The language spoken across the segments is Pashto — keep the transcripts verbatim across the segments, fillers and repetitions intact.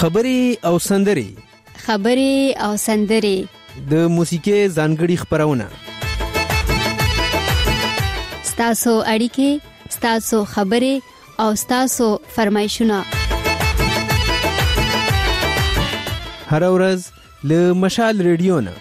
خبري او سندري خبري او سندري د موسیقي ځانګړي خبرونه ستاسو اړیکې ستاسو خبري او ستاسو فرمایشونه هر ورځ له مشال ریډیو نه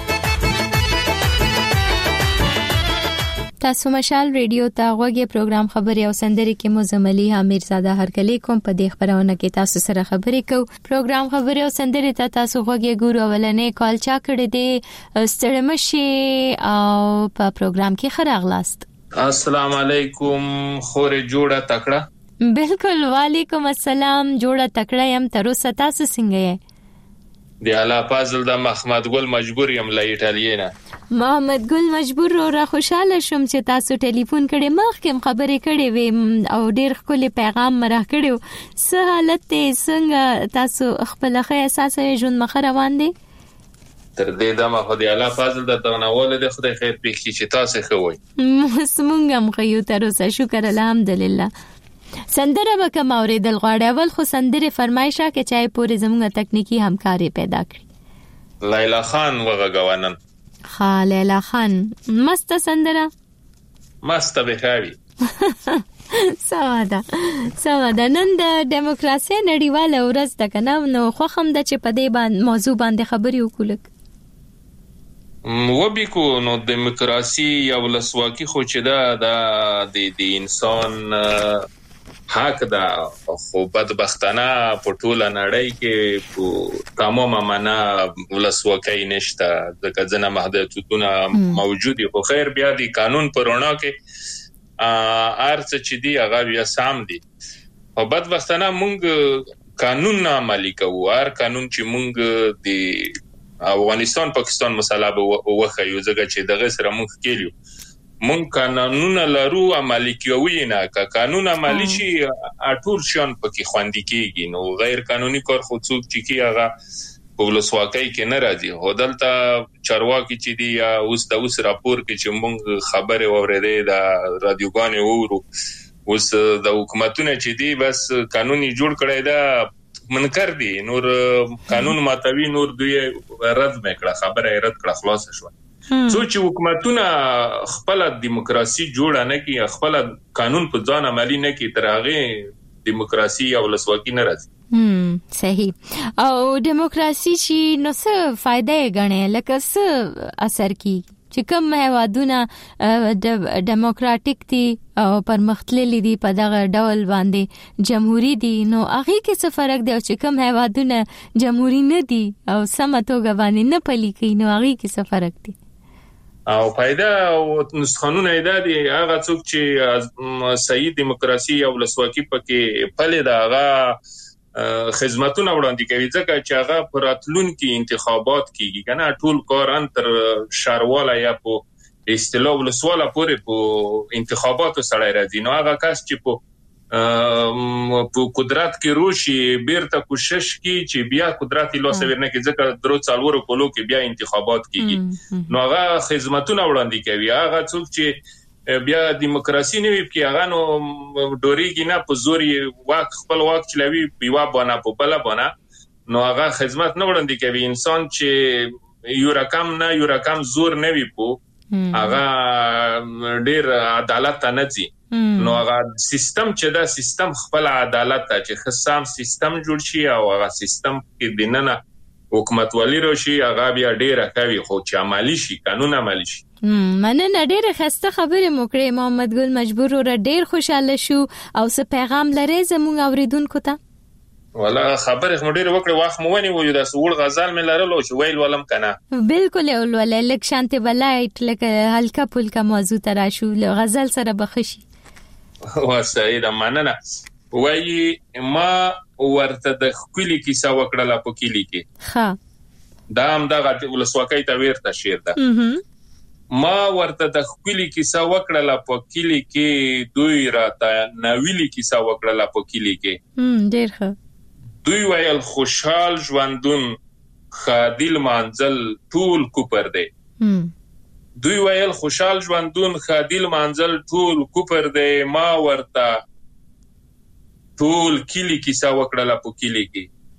تاسو مشال ریډیو ته غوږی پروګرام خبري او سندري کې مزملي امیر زاده هرکلی کوم په دې خبرونه کې تاسو سره خبرې کو پروګرام خبري او سندري ته تاسو غوږی ګورو ولنې کال چا کړی دی ستړمشي او په پروګرام کې خراغلاست. السلام علیکم خورې جوړه تکړه. بالکل وعلیکم السلام جوړه تکړه يم تر اوسه تاسو څنګه یې؟ دی الله فاضل د محمد ګل مجبور یم له ایټالیا. محمد ګل مجبور را خوشاله شوم چې تاسو ټلیفون کړي مخکې خبرې کړي وې او ډېر خولي پیغام مراه کړو. څه حالت څنګه تاسو خپل ښه احساس ژوند مخ روان دي؟ تر دې دمه خو دی الله فاضل د تغناول د خدای خیر پېښې چې تاسو خوي مسمونګم خيو تر اوسه شکر الحمدلله. سندره به کوم اوریدل غواړي؟ اول خو سندره فرمایشه کې چای پورې زموږه تکنیکی همکاري پیدا کړي. لیلا خان وغږوانن. ها لیلا خان مست سندره مست به خوي. سواده سواده نن د دیموکراسي نړیواله ورځ ده کنه نو خو هم د چې په دې باندې موضوع باندې خبري وکړو. و به کو نو دیموکراسي یا ولسواکي خو چې دا د د انسان حق ده خو بدبختانه په ټوله نړۍ کې په تمامه معنا ولسواکي نشته ځکه ځنه محدودیتونه موجود دي. خو خیر بیا د قانون پر وړاندې کې ارڅ چې دی هغه بیا سم دي. په بدبختانه مونږ قانون نه عملي کوو. هر قانون چې مونږ د افغانستان پاکستان مسله به وخیو ځکه چې دغه سره مونږ کېلو مونږ قانونونه لرو عملي کوي نه که قانون عملي شي اټول شان پکې خوندې کیږي. نو غیر قانوني کار خو څوک چې کی هغه په ولسواکۍ کې نه راځي. هودلته چارواکي چې دی یا اوس د اوس راپور کې چې مونږ خبره اورېدې د رادیوګانې وورو اوس د حکومتونو چې دی بس قانوني جوړ کړی دا منکر دي نور قانون ماتوي نور دوی رد میکړه خبره رد کړه خلاص شو. څو چې حکومتونه خپل دیموکراسي جوړ نه کی خپل قانون په ځان عملی نه کی تر هغه دیموکراسي او ولسواکي نه راځي. هم صحیح. او دیموکراسي شي نو څه فائدې غنې لکه څه اثر کی چې کوم هوادونه ډیموکراټیک دي او پرمختللي دي په دغه ډول باندې جمهوریت دي نو هغه کې څه فرق دی او چې کوم هوادونه جمهوریت نه دي او سمتوګه باندې نه پلي کوي نو هغه کې څه فرق دی؟ او فائدہ او نسخانونه ایدا دي هغه څوک چې صحیح دیموکراسي او ولسواکي پکې پلي دا هغه خدماتونه وړاندې کوي ځکه چې هغه پراتلون کې انتخابات کیږي کنه ټول کار انتر شارواله یا په اصطلاح ولسواله پورې په انتخاباتو سره راځي. نو هغه کس چې په په قدرت کې روشي بیرته کوشش کوي چې بیا قدرت له سویر نه کې ځکه درو څلورو کولو کې بیا انتخابات کیږي. نو هغه خدماتونه وړاندې کوي. هغه څوک چې بیا دیموکراسي نه وي کې هغه نو ډوریږي نه په زور واک خپل واک چلوي پیوا باندې په بل باندې نو هغه خدمت نه وړاندې کوي. انسان چې یو رقم نه یو رقم زور نه وي په هغه ډیر عدالت نه دي. نو هغه سیستم چې دا سیستم خپل عدالت ته چې خصام سیستم جوړ شي او هغه سیستم کې دننه حکومت والی راشي هغه بیا ډیر کوي خو چې عملی شي قانون عملی شي. مننه ډېر خسته خبره مو کړې محمد ګل مجبور ور ډېر خوشاله شو او څه پیغام لري زموږ اوریدونکو ته؟ ولا خبره مو ډېر وکړې واخ مو ونی وو د سوړ غزل مې لرلو چې ویل ولم کنه بالکل ول لک شانته بلایټ لک هلکا پلکا موضوع ترا شو غزل سره بخشي وا سعید مننه وای ما ورته د خپلې کیسه وکړه په کلی کې ها دا هم د ولسواکۍ ته ورته شعر ده. ما ورته د خپلې کیسه وکړه په کلی کې دوی راته نویلی کیسه وکړه په کلی کې هم ډېر ښه. دوی ویل خوشحال ژوندون خادل منزل ټول کوپر دی. دوی ویل خوشحال ژوندون خادل منزل ټول کوپر دی. ما ورته ټول کلی کیسه وکړه په کلی کې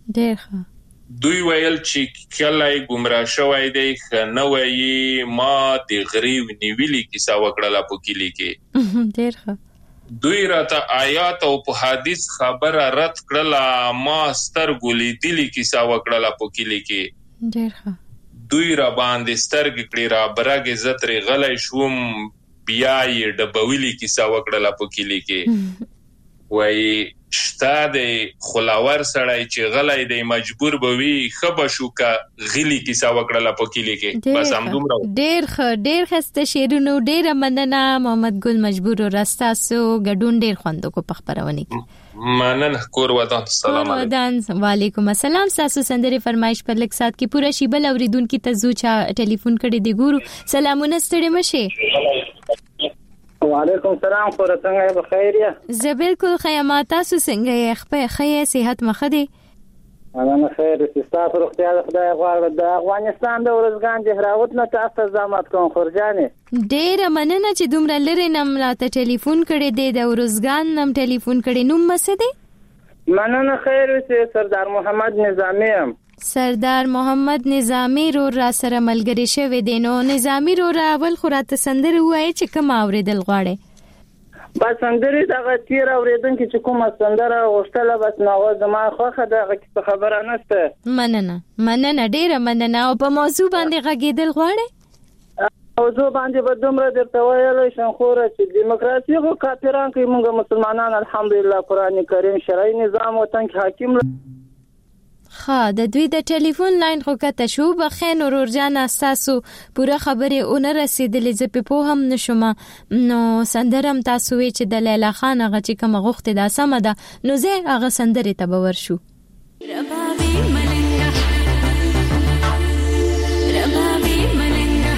ډېر ښه. دوی ویل چې کله ګمراه شوی دی نه وایي ما د غریب نیویلی کیسه وکړله په کلی کې. ډېر ښه. دوی راته آیات او په حدیث خبره رد کړله ما سترګو لیدلې کیسه وکړله په کلی کې. ډېر ښه. دوی را باندې سترګې کړې را برګې زه ترې غلی شوم بیا یې ډبویلې کیسه وکړله په کلی کې. وایي شته دی خلاور سړی چې غلی دی مجبور به وي ښه به شو که غلي کیسه وکړله په کلي کې. بس همدومره. ډېر ښه ډېر ښایسته شعرونه. ډېره مننه محمد ګل مجبور ورور، ستاسو ګډون ډېر خوند وکړو په خپرونه کې. مننه. کور ودان. سلام علیکم. وعلیکم السلام. تاسو سندري فرمایش پر لک سات کې پوره شی بل اوریدونکو ته زو چا ټلیفون کړي دی ګورو. سلامونه ستړي مشه. وعلیکم السلام. خو څنګه به خیر یا؟ زه بالکل خیامه. تاسو څنګه یې؟ خپه خې صحت مخه دی؟ انا خیر. تاسو روغتیا د خدای غواړم. د افغانستان د ورزګان د هراوت نه تاسو زحمت کوم خورجانې. ډېر مننه چې دومره لري نم راته ټلیفون کړي دی. د ورزګان نم ټلیفون کړي. نوم مڅ دی؟ مننه. خیر اوسې. سردار محمد نظامی ام. سردار محمد نظامی رو را سره ملګری شوی دی. نو نظامی رو را اول خو راته سندره وایي چې کوم اوریدل غواړي؟ بس سندري دغه تیر اوریدونکو چې کومه سندره غوښتله بس نو زما خوخه دغه څه خبره نشته. مننه مننه ډیره مننه. او په موضوع باندې غږیدل غواړي؟ موضوع باندې به دومره درته ویلی شم خوره چې دیموکراسي خو کافران کوي. موږ مسلمانان الحمدلله قرآن کریم شرعي نظام وطن کې حاکم. ها د دوی د ټلیفون لاین خو کته شو. بخین ورور جان تاسو پوره خبره اون رسیدلې زه په پوه هم نشم. نو سندرم تاسو وی چې د لیلا خان هغه چې کوم غوښته دا سم ده نو زه هغه سندره ته باور شو. ربابي ملنګا ربابي ملنګا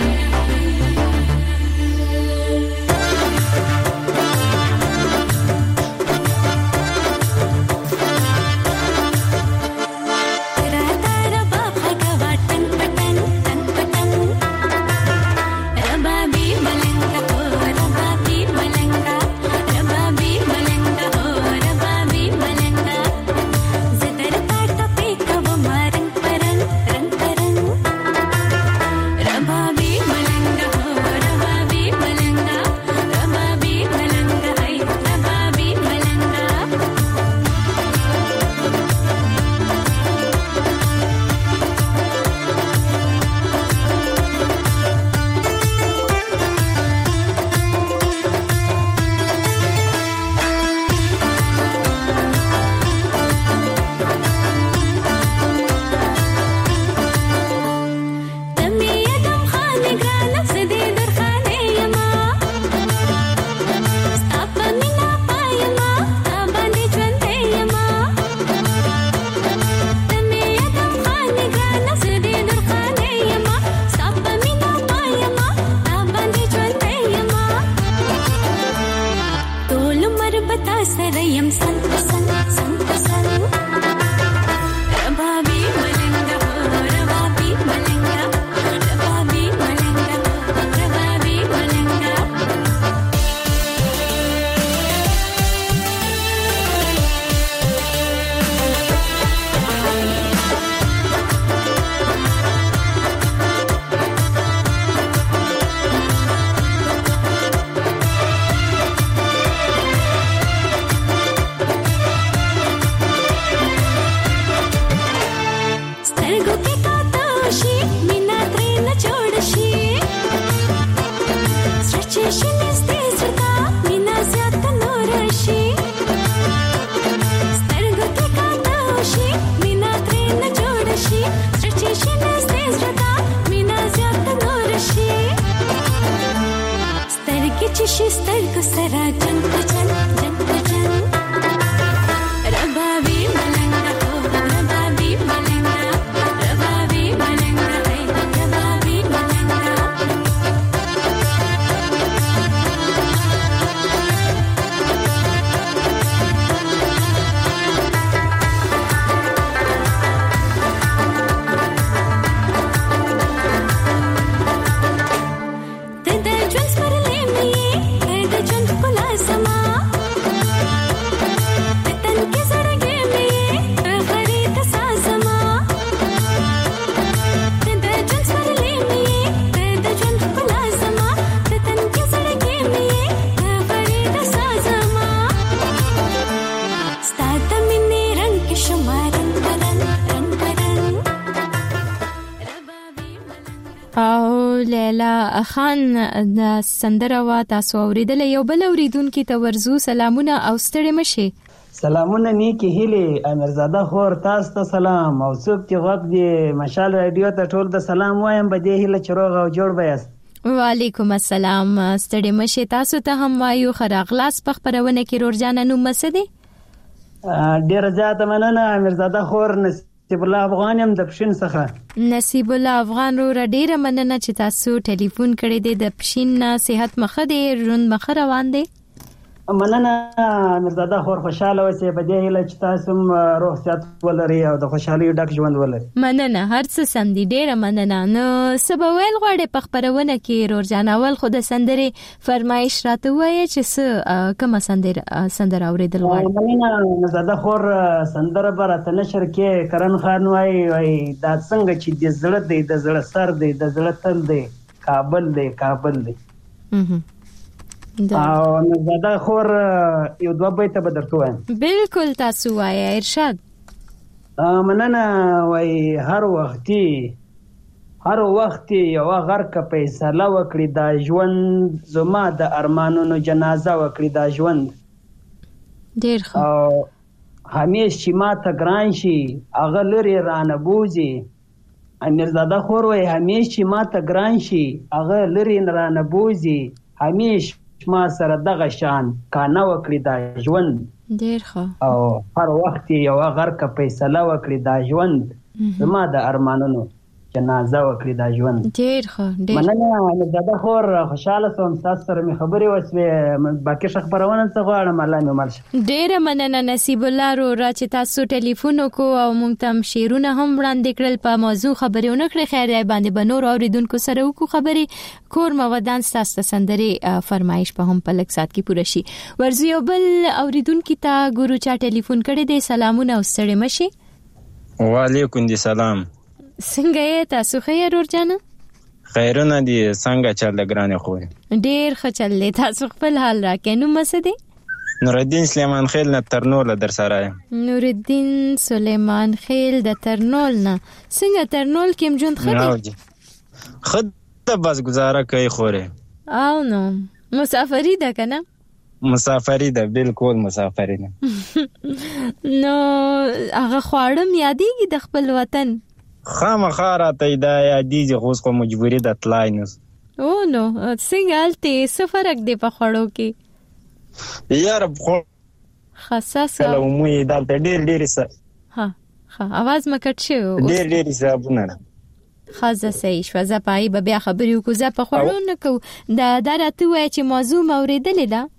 لیلا خان د سندره وا تاسو اوریدل یو بل اوریدونکو ته ورزو سلامونه او ستړي مشي. سلامونه نیکی هیله امیرزاده خور تاسو ته سلام او څوک چې وخت دی مشال رادیو ته ټول د سلام وایم به دې هیله چروغ او جوړ بیاست. وعلیکم السلام ستړي مشي تاسو ته هم وایو خراغلاس په خبرونه کې رورجان نو مسدي ډیر زیاته مننه امیرزاده خور نصیب الله افغان هم د پښین څخه. نصیب الله افغان رو ډیره مننه چې تاسو ټلیفون کړی دی د پښین صحت مخه دی ژوند مخه روان دی. مننه امیرزاده خور خوشاله اوسئ په دې هیله چې تاسو هم روغ صحت ولرئ او د خوشحالۍ ډک ژوند ولرئ. مننه هر څه سم دي ډیره مننه. نو سبا ویل غواړي په خبرونه کې رورجان اول خو د سندرې فرمایش راته وایي چې څه کومه سندره سندره اوریدل غواړي. مننه امیرزاده خور سندره به راته نشر کې کرن خان وایي وایي دا څنګه چې د زړه دی د زړه سر دی د زړه تل دی کابل دی کابل دی. او امیرزاده خور یو دوه بیته به درته وایم. بالکل تاسو وایي ارشاد. مننه وایي هر وختي هر وخت یو غرق فیصله وکړي دا ژوند زما د ارمانونو جنازه وکړي دا ژوند ډیر ښه او همیش چې ما ته ګران شي هغه لري رانه بوزي. امیرزاده خور وایي همیش چې ما ته ګران شي هغه لري رانه بوزي همیش ما سره دغه شان کانه وکړي دا ژوند ډیر ښه او هر وخت یو غرق فیصله وکړي دا ژوند زما د ارمانونو جنازه وکړي دا ژوند ډیر ښه ډیر مننه امیرزاده خور خوشاله سوم تاسو سره مې خبرې وسوې باقي خبرونه څه غواړم الله مې مل ډیر مننه نصیب الله رو را چې تاسو ټلیفون وکړو او مونږ ته شیرونه هم وړاندې کړل په موضوع خبرونه کړې خیر دی باندې بنور اوریدونکو سره وکړو خبرې کور مودان تاسو سندري فرمایش په هم په لک سات کې پوره شي. ورزو یو بل اوریدونکو ته ګورو چا ټلیفون کړی دی سلامونه او ستړي مشي. وعلیکم دی سلام څنګه یې تاسو خیر ورجانه؟ خیرونه دي څنګه چل ګرانه خو ډیر ښه چل تاسو خپل حال راکې نو مسدي. نورالدین سلیمان خیل نه ترنول در سره. نورالدین سلیمان خیل د ترنول نه څنګه ترنول کې مجون خدي خد بس گزاره کوي خوره او نو مسافری ده کنه مسافری ده بالکل مسافری ده. نو هغه خواړم یادېږي د خپل وطن خامخا راته دا یادېږي خو خو مجبوري ده تلای نو. او نو څنګه هلته څه فرق دی په خوړو کې یاره خو خاصه کله مو دلته ډېر ډېر څه ها ها اواز مکټ شو ډېر ډېر حسابونه خاصه صحیح شو زه پای به بیا خبرې وکړو زه په خوړو نه کو دا درته وای چې موضوع موریدلې ده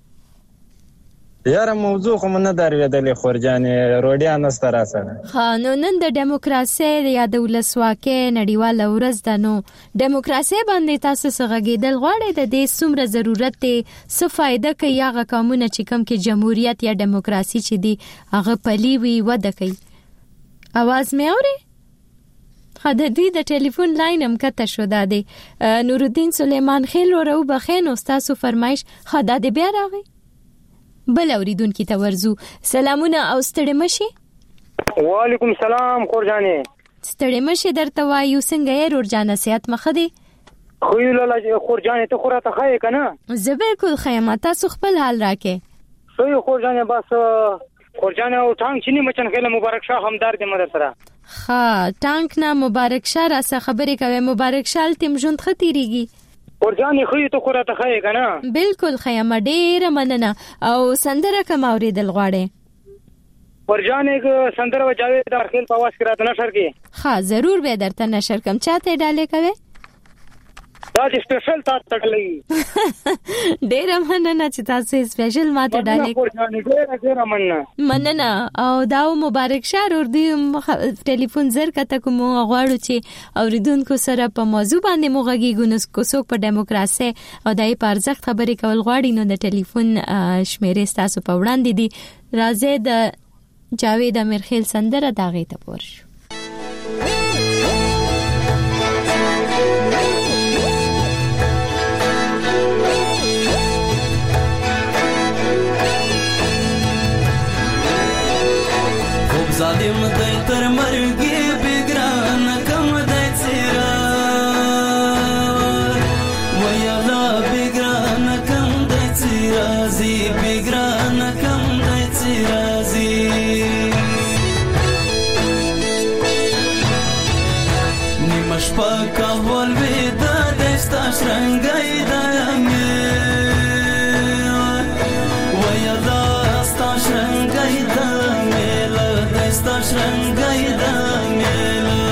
یاره موضوع خو نه درېدلې خورجانې روډیا نسته را سره. ها نو نن د ډیموکراسي یا د ولسواکۍ نړیواله ورځ ده نو ډیموکراسي باندې تاسو څه غږېدل غواړئ د دې څومره ضرورت دی څه فایده کوي هغه قانون چې کوم کې جمهوریت یا ډیموکراسي چې دی هغه پلی وي وده کوي. اواز مې اوري؟ ها د دې د ټلیفون لاین هم کته شو دا دی نورالدین سلیمان خیل ورو بخین تاسو فرمایش خدا دې بیا راغی بل اوریدونکو ته ورزو سلامونه او ستړي مشي. وعلیکم سلام خورجانې ستړي مشي درته وایو څنګه یې رورجانه صحت مخه دی خو لاله خورجانې ته خو راته ښایې که نه زه بالکل ښه یم تاسو خپل حال راکې صحیح خورجانې بس خورجانې او ټانک چینی مچن خیله مبارک شاه همدار دې مده سره ښه ټانک نه مبارک شاه راسه خبرې کوي مبارک شاه تیم ژوند ښه تیریږي ورجانې خو ته خو راته ښایې که نه بالکل ښه یم ډېره مننه او سندره کوم اورېدل غواړې ورجانې سندره به جاوید اخیل په اواز کې راته نشر کې ښه ضرور به درته نشر کوم چا ته ډالې کوې دا چې سپیشل تا ته ډالې ډېره مننه چې تاسو سپیشل ما ته ډالې ورجانې ډېره ډېره مننه مننه او دا مبارک شاه ورته ټلیفون زر کته کوم غواړو چې اوریدونکو سره په موضوع باندې مو غږیږو نو کوڅو په ډیموکراسي او دای په ارزښت خبرې کول غواړي نو د ټلیفون شمیرې تاسو په وړاندې دي راځي د جاوید امیرخیل سندره داغه ته پور شو. ظالم دای تر مرګي بګران کم دای څیرا ستا شرنګی د میله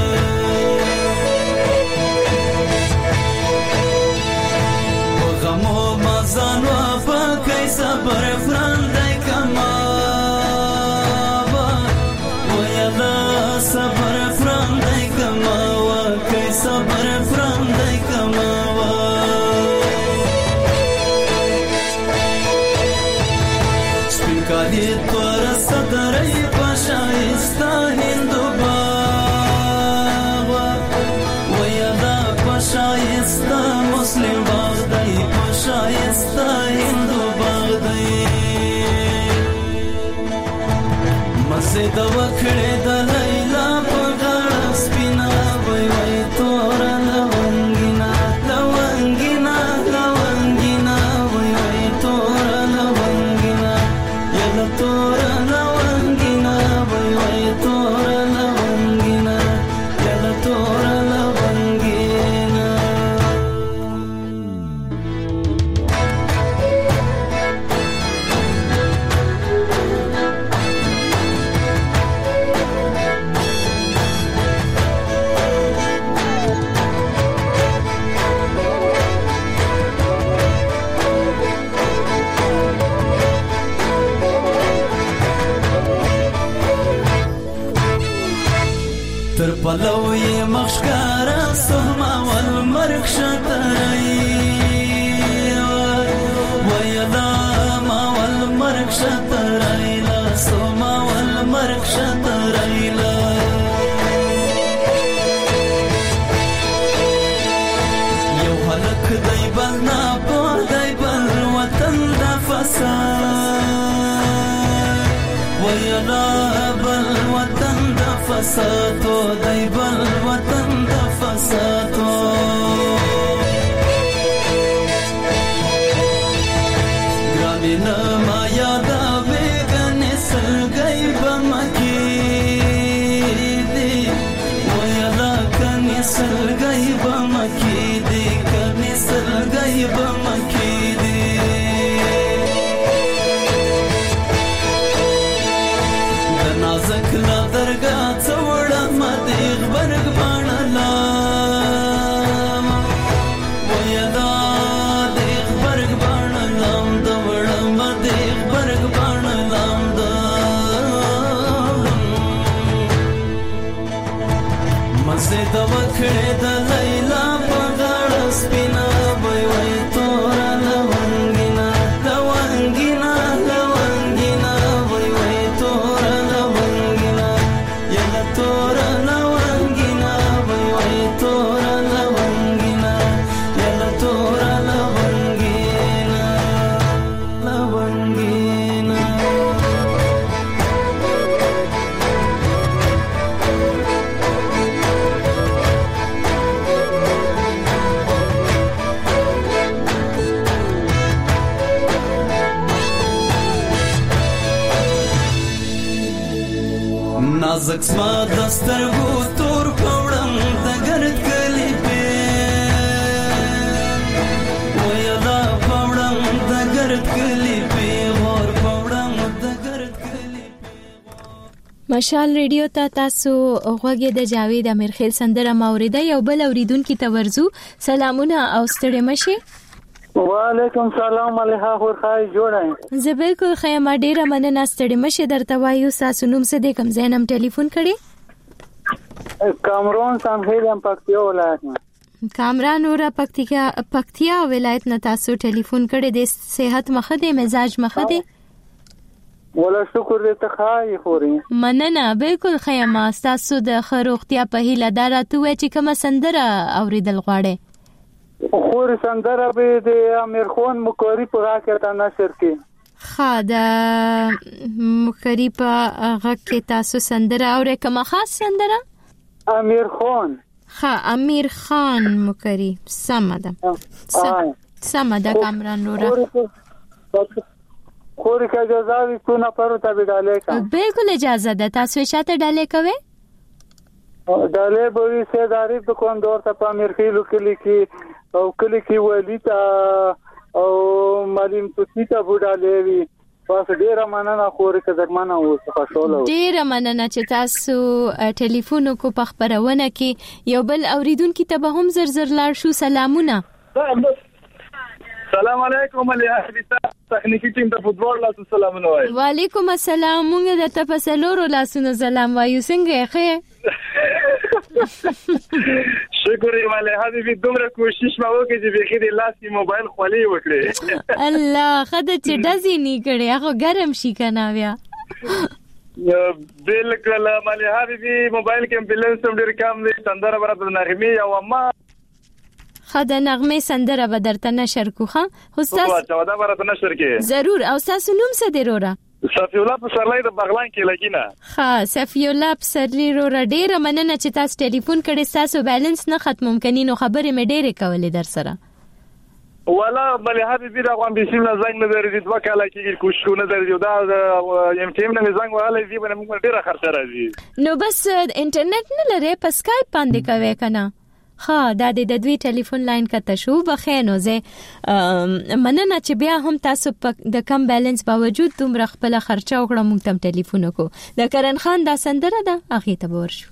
په غمو مزان و پکی صبر فرندی کما ویلا صبر فرندی کما وکی صبر فرندی کما کالی تور صدرای پشایستا هندو باغ ویدا پشایستا مسلم باغ دی پشایستا هندو باغ دی مسجد وکړه د لیلا په غاړه سپینا وای وای تور لونګینا لونګینا لونګینا وای وای تور لونګینا تور لونګینا وای وای تور لونګینا یلا تور لونګینا تر پلوی مخشکارا سهما والمرک شترئی ویلا ما والمرک شترئی لا سهما والمرک شترئی لا یو حلق دی بل ناپو دی بل وطن دا فساد ویلا بل وطن دا فسادو دی بل وطن دا فسادو گرامی نما یادا بیگنی سلگئی بمکی دی ویلا کنی سلگئی بمکی دی کنی سلگئی بمکی دی نازک لا درگا څوړه مدیغ برګ باڼلا ویدا دیغ برګ باڼلام دوړه مدیغ برګ باڼلام د مسجد وکړه د لیلا په غاړه سپینا وای وای تور لونګینا لونګینا لونګینا وای وای تور تور لونګینا وای وای تور لونګینا یلا تور لونګینا لونګینا نازک سما دسترګو تور پوړم د ګرد کلی په ویلا پوړم د ګرد کلی په ور پوړم د ګرد کلی مشال ریډیو ته تاسو غوږی د جاوید امیرخیل سندره ماوریده یو بل اوریدونکو ته ورزو سلامونه او ستړي مشه وعلیکم سلام علیها خور خای جوړای زه بالکل خیمه ډیره مننه ستړي مشه درته وایو تاسو نوم څه د کوم ځای نم ټلیفون کړي کامران سمخیلم پکتیا ولایت کامران اورا پکتیا پکتیا ولایت نه تاسو ټلیفون کړي د صحت مخه د مزاج مخه د ولا شکر دې ته خای خوري مننه بالکل خیمه تاسو د خروختیا په هیله دارته وای چې کوم سندره اوریدل غواړي خور سندره به د امیر خان مکاری په راکه تا نشر کې خا د مکاری په هغه کې تاسو سندره اورې کوم خاص سندره امیر خان خا امیر خان مکاری سمده سمده کامران نورا خوري که اجازه وي څو نفرو ته به ډالۍ کوم بالکل اجازه ده تاسو چاته ډالۍ کوئ ډالۍ به وي سید عارف دکاندار ته په امیرخیلو کلي کې او کلي کې ولي ته او معلم توتی ته به ډالۍ وي تاسو ډیره مننه خوري قدرمنه اوسه خوشاله ډیره مننه چې تاسو ټلیفون کو په خبرونه کې یو بل اوریدونکو ته به هم زر زر لاړ شو. سلامونه. سلام علیکم علی حبیبه تخنیکی ټیم ته فوټبال لاسو سلامونه وایي. وعلیکم السلام. موږ د تپسلورو لاسونو سلام وایو. څنګه ښه؟ شکر علی حبیبه دومره کوشش ما وکړې چې بخیر لاسي موبایل خولي وکړې. الله خدای چې دزي نه کړي هغه ګرم شي کنه بیا. بالکل علی حبیبه موبایل کې بیلنس هم ډیر کم دی. سندره برابر نغمه او ما خدای نغمه سندره به درته نشر کوخه. استاد چودا برابر نشر کې ضرور. او تاسو نوم څه دی وروره؟ صفی الله پسرلی د بغلان کې لګینا. ها صفی الله پسرلی وروره ډیره مننه چې تاسو ټلیفون کړی. تاسو بیلنس نه ختم ممکنه نو خبرې مې ډیره کولې در سره. ولا بل حبیبي دا غوام بسم الله زنګ نه درې دوه کاله کې کوشش نه درې دا یم ټیم نه زنګ وهاله دی باندې موږ ډیره خرچه راځي. نو بس انټرنیټ نه لري په اسکایپ باندې کوي کنه. ها دا د دوی ټلیفون لاین کته شو بخینو زه مننه چې بیا هم تاسو د کم بیلنس باوجود دومره خپل خرچه وکړه موږ تم ټلیفون کو. د کرن خان دا سندره ده هغه ته ورشو.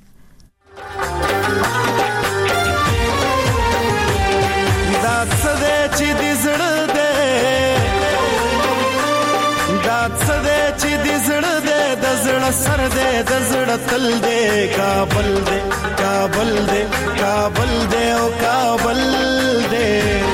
دا څه دې چې دې زړه دې دا څه دې چې دې زړه دې د زړه سر دې د زړه تل دې کابل دې کابل دې کابل دې او کابل دې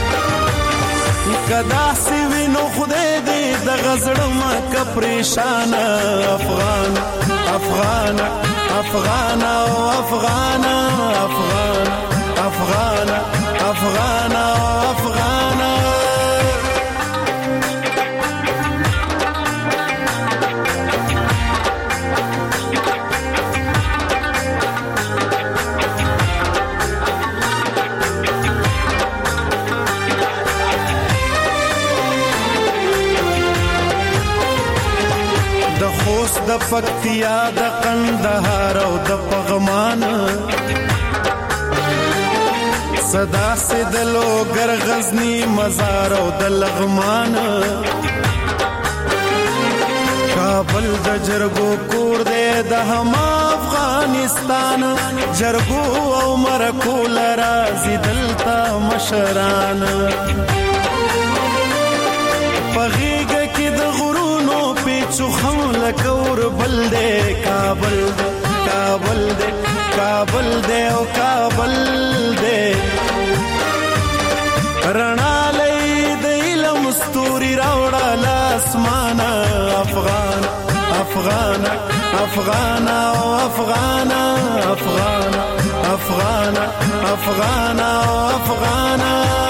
کدا سی وینو خدای دې د غزړم ک پریشان افغان افغان افغان او افغان افغان افغان افغان افغان د پکتیا د قندهار او د پغمان صدا سي د لوګر غزنی مزار او د لغمان کابل د جرګو کور دې د هم افغانستان جرګو او مرکو لرا زیدلتا مشران پغیګ کې د غرونو پیچو خم لکور بل دے کابل دے کابل دے کابل دے او کابل دے رڼا لئی د علم ستوري راوړه لاسمان افغان افغان افغان او افغان افغان افغان افغان او افغان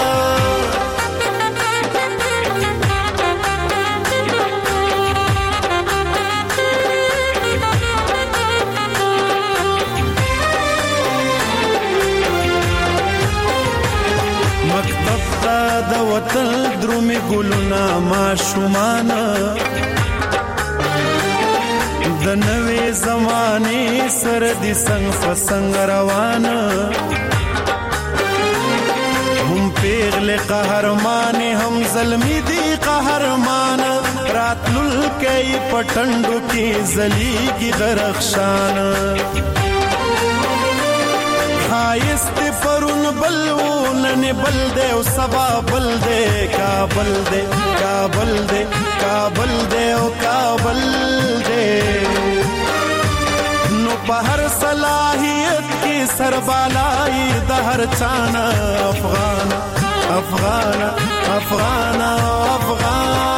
د وطن درومي ګلونه ماشومان د نوې زمانه سر دي څنګه فسنګ روان هم پیغله قهرمان هم ظلمي دي قهرمان راتلل کوي پټندو کې زليږي درخشان خایست پرون بلون نه بل دے او سبا بل دے کابل دے کابل دے کابل دے او کابل دے نو په هر صلاحیت کې سربالای د هر چانا افغان افغان افغان افغان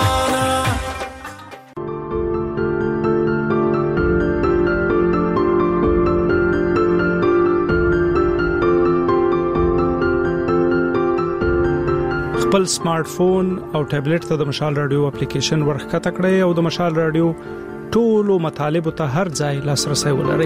خپل سمارټ فون او ټابلیټ ته د مشال رادیو اپلیکیشن ورخته کړئ او د مشال رادیو ټولو مطالب ته هر ځای لاسرسي ولرئ.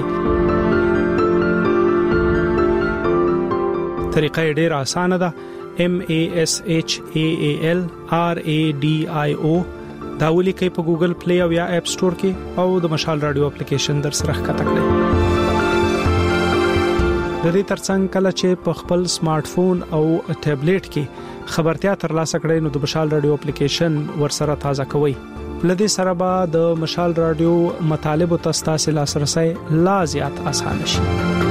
طریقه ډیره اسانه ده. M A S H A A L R A D I O دا ولیکئ په ګوګل پلی او یا اپ سٹور کې او د مشال رادیو اپلیکیشن در سره ښکته کړئ. د دې ترڅنګ کله چې په خپل سمارټ فون او ټابلیټ کې خبرتیا ترلاسه کړئ نو د مشال رادیو اپلیکیشن ورسره تازه کوئ لدې سره به د مشال رادیو مطالب او تاسو لاسرسي لا زیات اسانه شي.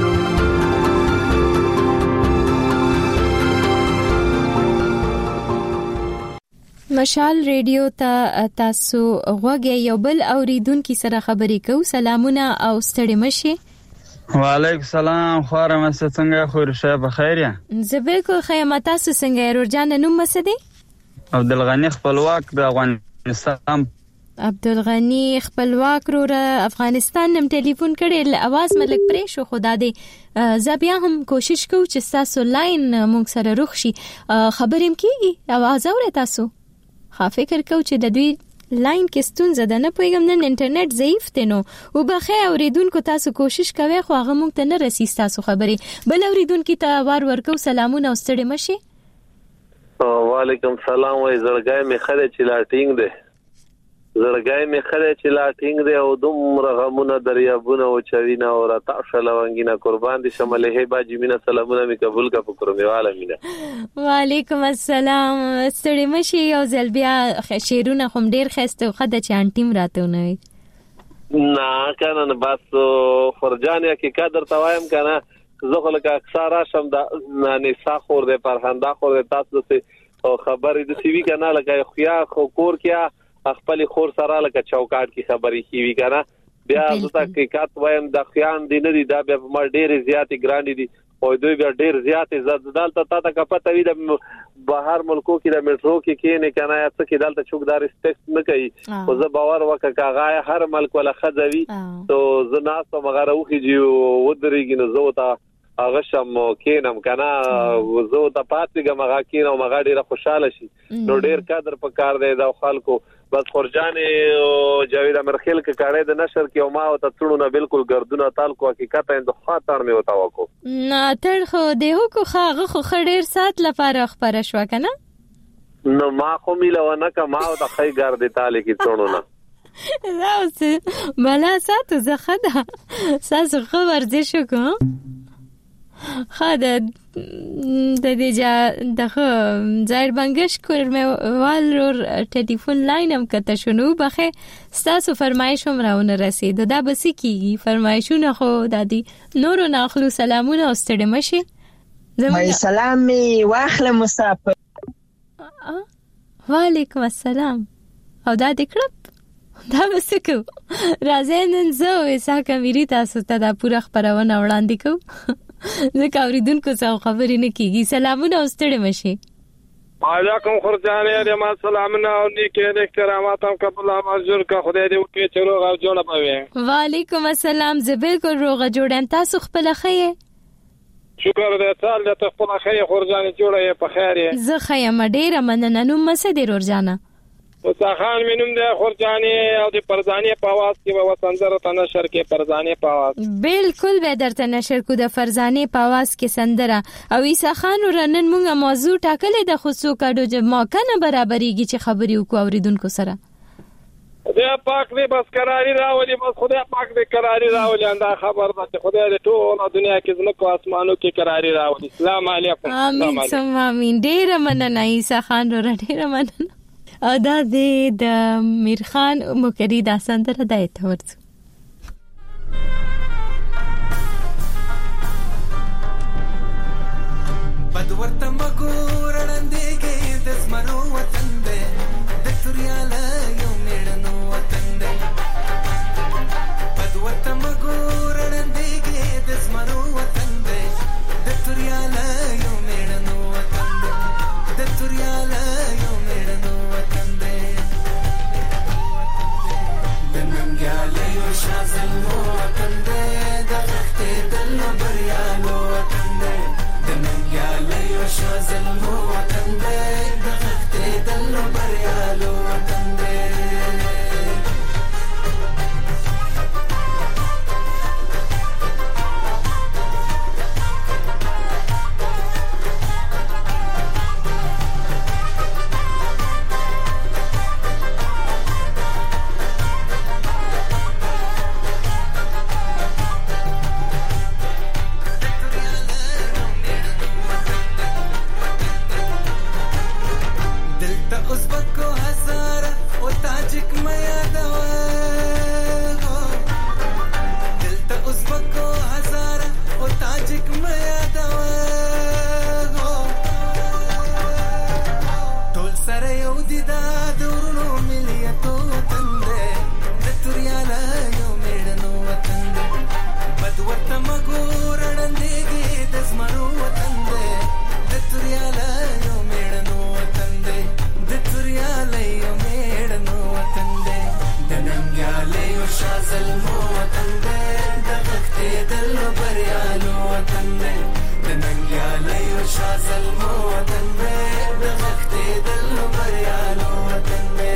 مشال ریډیو ته تاسو غوږی یو بل اوریدونکو سره خبرې کوو. سلامونه او ستړي مشه. وعلیکم السلام. خورم است څنګه خو شه بخیر یا؟ زه بالکل خیمه. تاسو څنګه ورجان نوم مسدي؟ عبدالغنی خپلواک د افغانستان. عبدالغنی خپلواک رو افغانستان نم ټلیفون کړي اواز ملک پرې شو. خدا دې زه بیا هم کوشش کوم چې تاسو لاین مونږ سره روښ شي. خبرېم کیږي اواز اورئ تاسو؟ خا فکر کو چې د دوی لاین کې ستونزه ده، نه پوهیږم نن انټرنیټ ضعیف دی. نو وبخې اوریدونکو تاسو کوشش کوئ خو هغه مونږ ته نه رسي تاسو خبرې. بل اوریدونکو ته وار ورکو. سلامونه او ستړي مشه. وعلیکم السلام. وای زړګای می خره چې لاټینګ دی زړګای می خره چې لاټینګ دی او دومره غمونه دریابونه او چوینه او راته شلوانګینه قربان دي شمله باجی مینا. سلامونه می قبول کا فکر می والا مینا. وعلیکم السلام. ستړي مشي او زلبیا شیرونه هم ډیر خسته خده چې انټیم راته نه وي. نه کنه بس فرجانیا کې قدر توایم کنه. زه خو لکه اکثر شم د نه ساخور د پرهنده خور تاسو ته خبرې د سی وی کنه لکه خیا خو کور کیا خپل خور سره لکه چوکاټ کی خبرې کی وی کنه. بیا زه تا کې کات وایم د خیان دي نه دي دا بیا ما ډېر زیاتې ګرانډي دي او دوی بیا ډېر زیاتې زدل ته تا ته کپته وی د بهر ملکو کې د میټرو کې کې نه کنه یا څه کې دلته چوکدار سټیک نه کوي. او زه باور وکړه کاغه هر ملک ولا خځوي تو زه ناسو مغاره وخی جو ودرېږي نو زه تا هغه شم کینم کنه زه ته پاتېګم هغه کین او مغا ډیره خوشاله شي. نو ډیر قدر په کار دی دا خلکو. بس خورجان او جاوید امرخیل کې کارې د نشر کې او ما او ته څړونه بالکل ګردونه تال کو حقیقت اند خاطر مې وتا وکړو. نه تر خو دیو کو خاغه خو خډیر سات لپاره خبره شو کنه. نو ما خو میلونه ک ما او ته خی ګرد تال کې څړونه راوس بلا سات زه خدا ساس خبر دې شو کو خدا د دې جا دغه ظاهر بنگش کورمه والر ټلیفون لاینم کته شنو بخه تاسو فرمایشوم راونه رسید دا بس کیږي فرمایشونه خو دادی نور نه اخلو. سلامونه او ستړي مشي. زموږ سلام می واخله مسافر. وعلیکم السلام. او دا دکړه دا بس کو راځي نن زه وسا کمیری تاسو ته دا پوره خبرونه وړاندې کوم. زه کاوریدونکو څو خبرې نه کیږي. سلامونه او ستړي مشي. علیکم خرجان یا ما سلامونه او نیکه د کرامات هم قبول ماجور کا خدای دې وکړي چې روغ او جوړ پوي. وعلیکم السلام. زه بالکل روغ جوړم. تاسو خپل خیر؟ شکر دې تعالی ته خپل خیر خرجان جوړه په خیر. زه خیم ډیره مننه. نو مسه دې ورجانه وسخان مینوم د خورجانی او د پرزانی په आवाज کې و وسندر ته نشر کې پرزانی په आवाज بالکل به درته نشر کو د فرزانی په आवाज کې سندره او عیسی خان ورنن مونږه موضوع ټاکلې د خصوصو کډو چې ما کنه برابرېږي چې خبرې وکړو اوریدونکو سره. خدای پاک دې بس قراری راولي. بس خدای پاک دې قراری راولي. انده خبر ده چې خدای دې ټول دنیا کې زمکو اسمانو کې قراری راولي. السلام علیکم. امين ثم امين. ډېر مننه عیسی خان ور ډېر مننه. او دا د میر خان مکری دا سندره د ایتورز بدورته مګورړندېږي د زمرو وطن دی د تورياله یو میړنو وطن دی. بدورته مګورړندېږي د زمرو وطن دی د تورياله یو میړنو وطن دی د تورياله یو میړنو وطن دی د ننګیاله یو شازلو وطن دی د غختې دلو بریالو وطن دی د ننګیاله یو شازلو وطن دی د غختې دلو بریالو وطن دی. زلمو وطن دې د وخت دل بریالو وطن دې د ننګیالي او شاه زلمو وطن دې د وخت دل بریالو وطن دې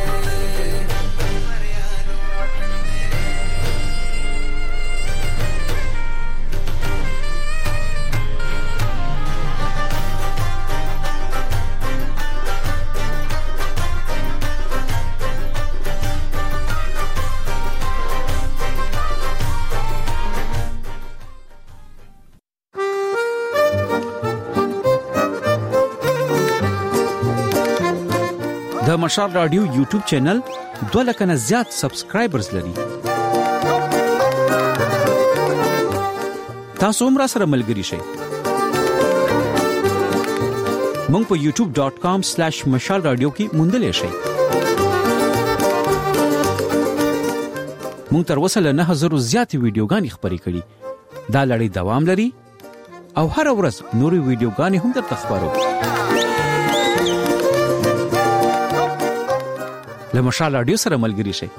د مشال رادیو یوټیوب چینل دوه لک نه زیات سبسکرایبرز لري. تاسو هم را سره ملګري شئ. مونږ په یوټیوب ډاٹ کام سلیش مشال رادیو کې موندلې شئ. مونږ تر اوسه له نه هزار زیات ویډیوګانې خپرې کړې. دا لړۍ دوام لري او هر ورځ نورې ویډیوګانې هم درته خپرو. له مشال رادیو سره ملګري شئ.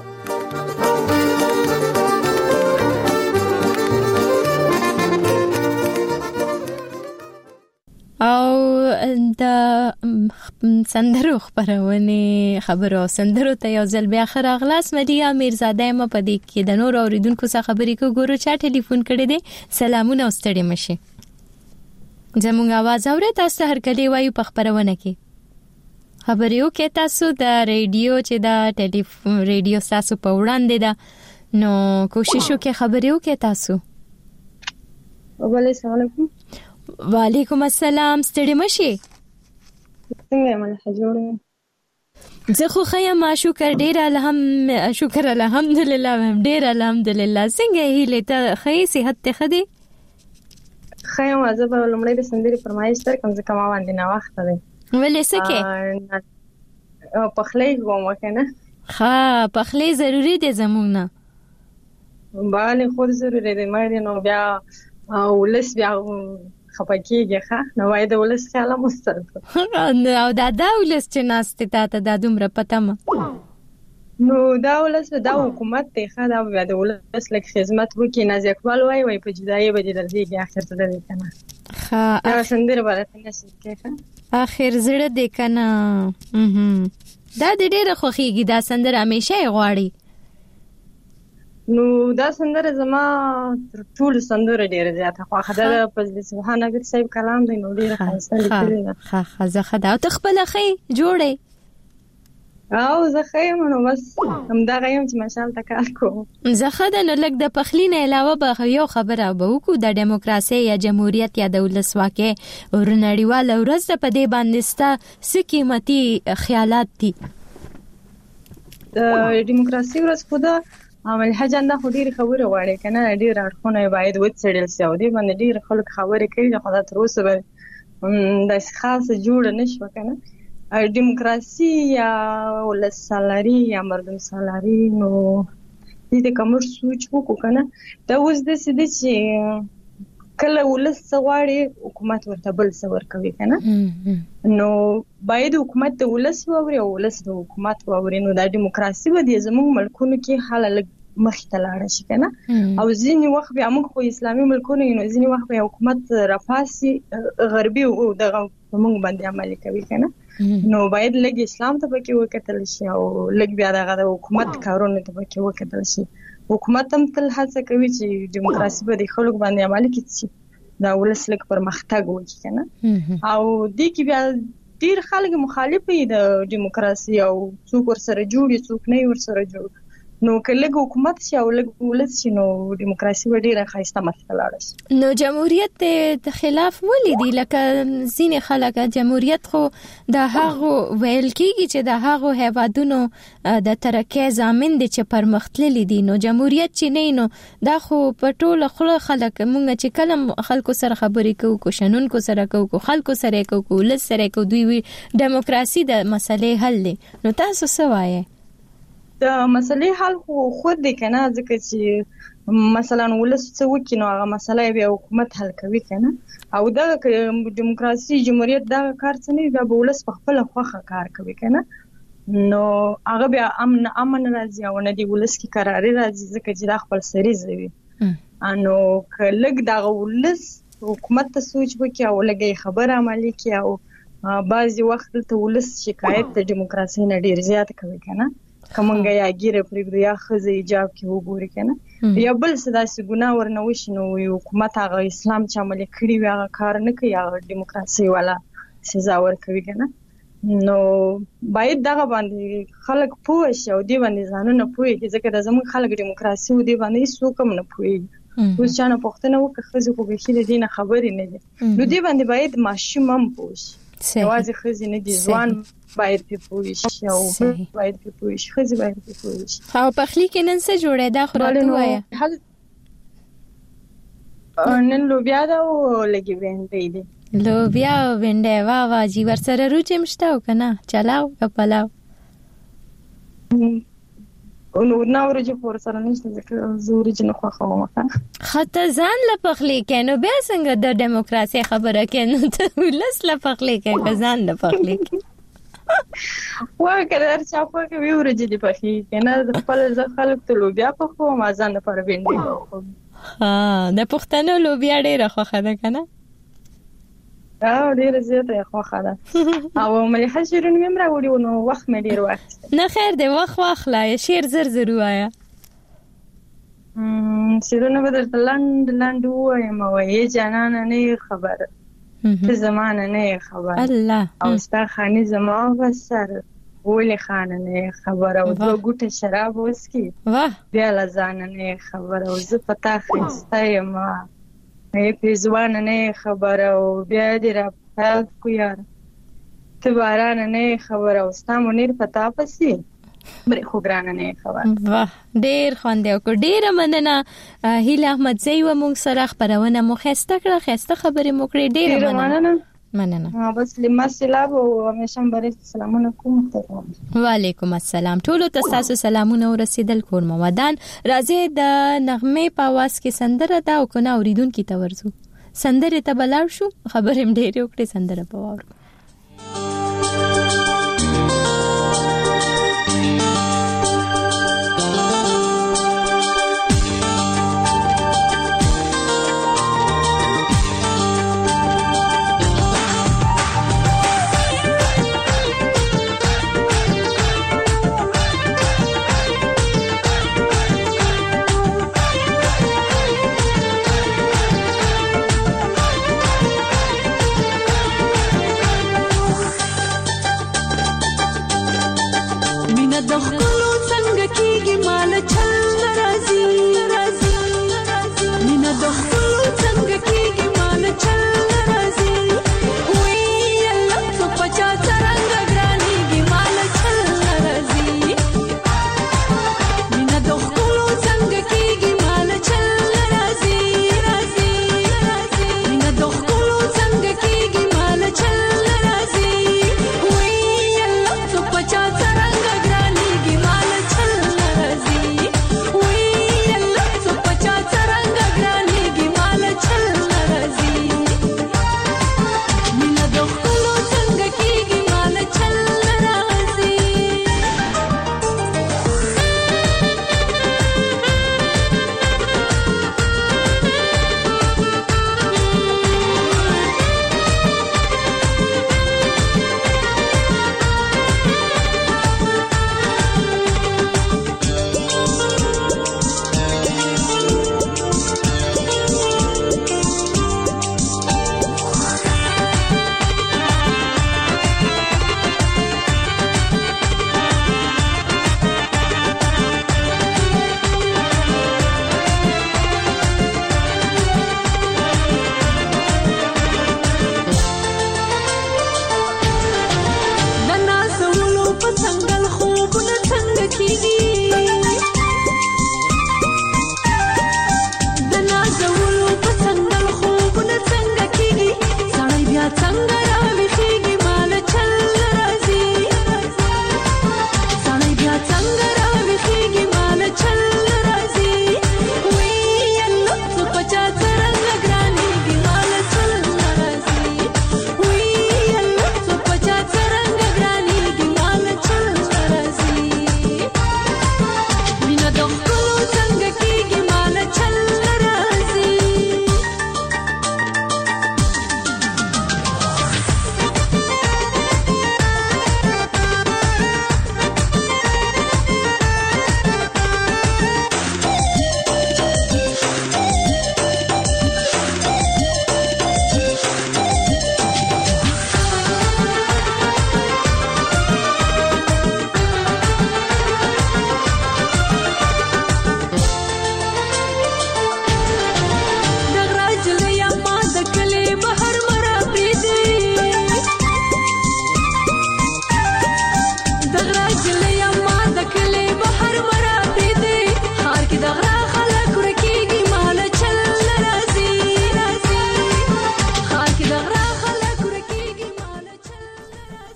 او د سندرو خبرونه خبرو سندرو ته یو ځل بیا خر اغلاس مدیا میرزاده م په دې کې د نور اوریدونکو سره خبرې کو ګورو چا ټلیفون کړی دی. سلامونه واستړي مشه. زموږ आवाज اورئ تاسو هر کله وایو په خبرونه کې خبريو کې تاسو د ریډیو چې دا ټلیفون ریډیو تاسو په وړاندې ده نو کوشش وکړئ خبريو کې تاسو. وعلیکم السلام. وعلیکم السلام. ستړي مشي. څنګه مله جوړه زه خو خیا ما شکر ډیر الحم شکر الحمدلله ډیر الحمدلله. څنګه هیله ته خې صحت ته خدي خیا ما زه په لمړی د سندري فرمایش تر کوم ځکه ما باندې نه وخت دی ولې سکه او پخلی کوم کنه. ها پخلی ضروری دی زموږ نه. باندې خو ضروری دی مې نو بیا ولس بیا خپکیږي ښه نو وای د ولس خیال مسترد او دا دا ولس چې ناشته تا ته د دومره پته ما نو دا ولس دا حکومت ته ښه دا بیا د ولس لک خدمت وکي نه ځکوال وای وای په جدای به د دې اخر ته دی کنه. ها دا سندره ورته نشي کېږي اخر زړه دې کنه. دا د ډېر خوخيږي دا سندره همیشه غواړي. نو دا سندره زما ټول سندره ډېر زیاته خو خدای په سبحان الله صاحب کلام دی نو ډېر خاصه لیکلی ده. ها ها زه خدای ته خپل خې جوړې او زه خیم نو بس هم دا غیم چې ماشال تکال کوم. زه خدای نو لګ د پخلینه علاوه به یو خبره به وکړو د دیموکراسي یا جمهوریت یا د ولسواکۍ ورنړیوال ورځ په دې باندې ستا سکیمتي خیالات دي. د دیموکراسي ورځ خدا عمل حجنده خو ډیره خبره وړي کنه ډیره اړخونه باید وڅړل شي او دې باندې ډیره خلک خبرې کوي خو دا تر اوسه به د خاصه جوړ نشو کنه. دیموکراسي یا ولس سالاري یا مردم سالاري نو دې د کومر سوچ وکړو کنه دا اوس د سده چې کله ولس سواري حکومت ورته بل سور کوي کنه نو باید حکومت د ولس ووري او ولس د حکومت ووري نو د دیموکراسي و دي زموږ ملکونو کې حاله مخې ته لاړ شي کنه. او ځینې وخت بیا موږ خو اسلامي ملکونو نو ځینې وخت بیا حکومت رافاسي غربي او دغه موږ باندې عملي کوي کنه نو باید لګ اسلام ته پکې وکتل شي او لګ بیا دغه حکومت کارونه ته پکې وکتل شي. حکومت هم تل هڅه کوي چې دیموکراسي به د خلکو باندې عملي کړي دا ولس لګ پرمختګ وکړي کنه. او دې کې بیا ډیر خلک مخالف دي د دیموکراسي او څوک ورسره جوړي څوک نه ورسره جوړ نو کله حکومت شي او لګ ولس شي نو دیموکراسي ډیره خاصه مسله ده. نو جمهوریت ته خلاف ولیدي لکه ځینې خلک جمهوریت خو د هغه ویل کیږي چې د هغه هیوادونو د ترقۍ ضامن دي چې پرمختللي دي. نو جمهوریت چې نه نو دا خو په ټوله خله خلک مونږ چې کلم خلکو سره خبرې کوو کو شنونکو سره کوو خلکو سره کوو ولس سره کوو دوی دیموکراسي د مسلې حل دي. نو تاسو څه وایي؟ د مسلې حل خو خود دی کنه ځکه چې مثلا ولس څه وکړي نو هغه مسله به حکومت حل کوي کنه او دا دیموکراسي جمهوریت دا کار څه نه دا ولس په خپل خوخه کار کوي کنه نو هغه بیا امن امن راځي او نه دی ولس کی قراري راځي ځکه چې دا خپل سری زوي انو کله دا ولس حکومت ته سوچ وکي او لګي خبر عملي کی او بعضی وخت ته ولس شکایت د دیموکراسي نه ډیر زیات کوي کنه کومنګ یا ګیره پرېږدو یا خزه ایجاب کې وګوري کنه یا بل څه داسې ګناه ورنه وشي نو حکومت هغه اسلام چې عملي کړي وي هغه کار نه کوي هغه دیموکراسي والا سزا ورکوي کنه نو باید دغه باندې خلک پوه شي او دی باندې ځانونه پوهېږي ځکه د زموږ خلک دیموکراسي و دی باندې هېڅوک هم نه پوهېږي اوس چا نه پوښتنه وکړه ښځې خو بیخي د دې نه خبرې نه دي نو دی باندې باید ماشوم هم پوه شي یوازې ښځې نه دي ځوان باید پې پوه شي او باید پې پوه شي ښځې باید پې پوه شي او پخلی کې نن څه جوړی دا خو راته ووایه نن لوبیا ده او لږې بینډۍ دي لوبیا او بینډۍ واه واه جي ورسره روچ هم شته او که نه چلاو که پلاو نو نه ورجې خو ورسره نشته ځکه زه ورجې نه خوښوم ښه ته ځان له پخلی کوې نو بیا څنګه د ډیموکراسۍ خبره کوې نو ته ولس له پخلی کوې که ځان له پخلی کوې وایه که د هر چا خوښه وي ورجې دې پخلی کوې نه د خپل زه خلک ته لوبیا پخوم ځان لپاره بینډۍ پخوم ها د پښتنو لوبیا ډېره خوښه ده که نه او ډیره زیاته خوښه ده او مليحه شیرین مې راوړي نو وخت مې ډیر وخت نه خیر دی وخت واخله شعر زر زر وایا م شیرونه به درته لنډ لنډ وایم وایي جانانه نه خبر ته زمانه نه خبر الله او ستا خاني زما وسر ولې خانه نه خبر او دوه ګوټه شراب وسکي واه بیا لزانه نه خبر او زه پتا خسته یم مې پیزوان نه خبر او بیا دې را پیل کو یار ته باران نه خبر او ستا منیر پتا پسی بری خو ګران نه خبر واه ډیر خوند یو کو ډیر مننه هیله احمد زئی و مونږ سره خبرونه مو خسته کړه خسته خبرې مو کړې ډیر مننه مننه بس لما سلام او همیشه بری سلامونه کوم وعلیکم السلام ټول ته تاسو سلامونه ورسېدل کور مودان راځي د نغمه په आवाज کې سندره دا او کنه اوریدونکو ته ورزو سندره ته بلاړ شو خبرې هم ډېر وکړې سندره په واورو